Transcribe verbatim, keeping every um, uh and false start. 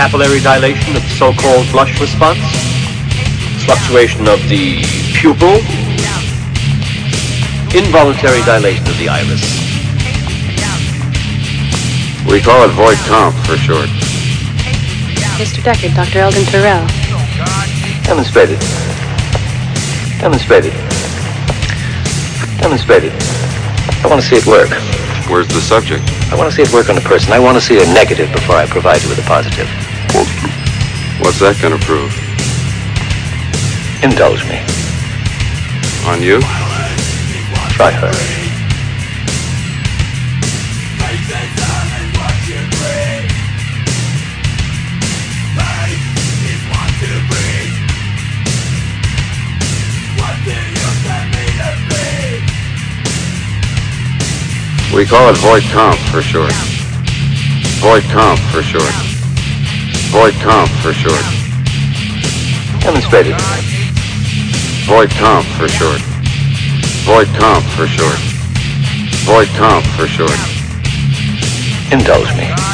capillary dilation of the so-called blush response, fluctuation of the pupil, involuntary dilation of the iris. We call it Voight-Kampff for short. Mister Deckard, Doctor Eldon Terrell. Demonstrated. Demonstrated. Demonstrated. I want to see it work. Where's the subject? I want to see it work on the person. I want to see a negative before I provide you with a positive. What's that going to prove? Indulge me. On you? Try her. We call it Voight-Kampff for short. Voight-Kampff for short. Voight-Kampff for short. Demonstrated. Voight-Kampff for short. Voight-Kampff for short. Voight-Kampff for short. Indulge me.